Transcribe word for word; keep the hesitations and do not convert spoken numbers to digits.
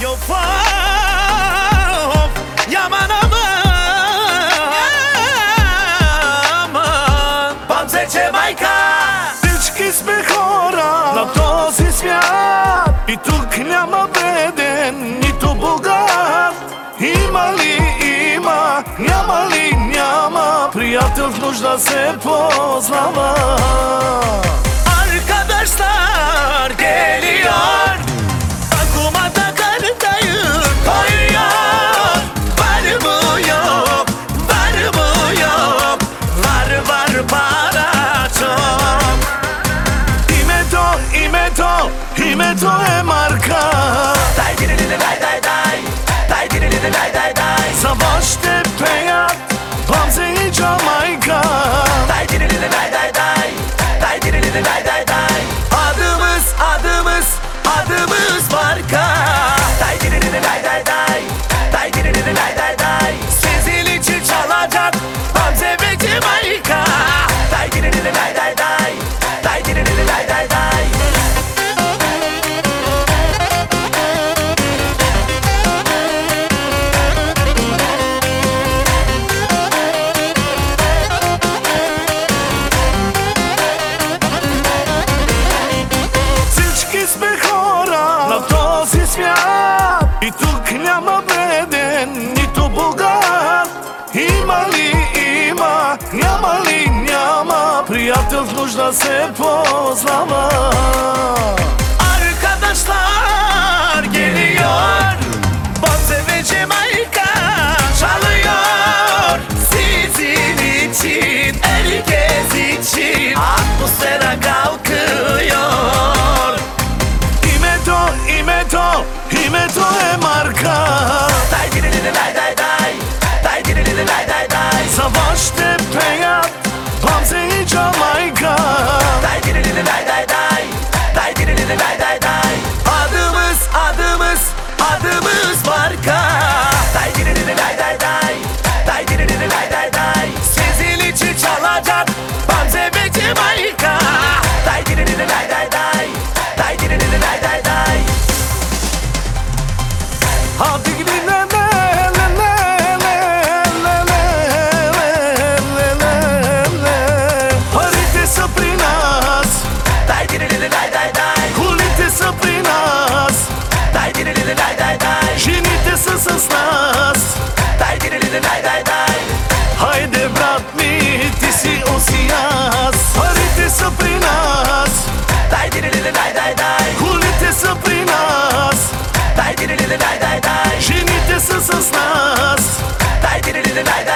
Yo fam, yaman aman, Bamze Jamaica. Всички сме хора на този свят и тук няма беден, нито богат. Има ли има, няма ли няма, приятел в нужда се познава. Arkadaşlar geliyor, aklıma takardayım koyuyor. Var mı yok, var mı yok, var var para çok. Името, името, името е марка. Дай дирили дай дай дай, дай дирили дай дай дай. За вас ще пеят Бамзе и Джамайка. Дай diri дай дай дай, дай diri дай дай дай. Adımız adımız adımız marka. Дай diri дай дай дай, дай diri дай дай дай. Sizin için çalacak Bamze ve Jamaica. Дай diri дай дай дай, дай diri дай дай дай. Всички сме хора на този свят и тук няма беден, нито богат. Има ли има, няма ли няма, приятел в нужда се познава. Arkadaşlar geliyor, Bamze ve Jamaica çalıyor. Sizin için, herkes için atmosfer kalkıyor. Името, името, името е марка. Дай diri дай дай дай, дай diri дай дай дай. За вас ще пеят Бамзе и Джамайка. Дай diri дай дай дай, дай diri дай дай дай. Adımız adımız adımız marka. Дай diri дай дай дай, дай diri дай дай дай. Sizin için çalacak Bamze ve Jamaica. Дай diri дай дай дай, дай diri дай дай дай. Hadi gidin le le le le le le le le le le. Парите са при нас, Дай diri дай дай дай, колите са при нас, дай diri дай дай дай. жените са с нас. Дай diri дай дай дай. Хайде брат ми, ти си оси аз. Парите са при нас, Дай diri дай дай дай, колите са при нас, дай diri дай дай дай. жените са с нас. Дай diri дай дай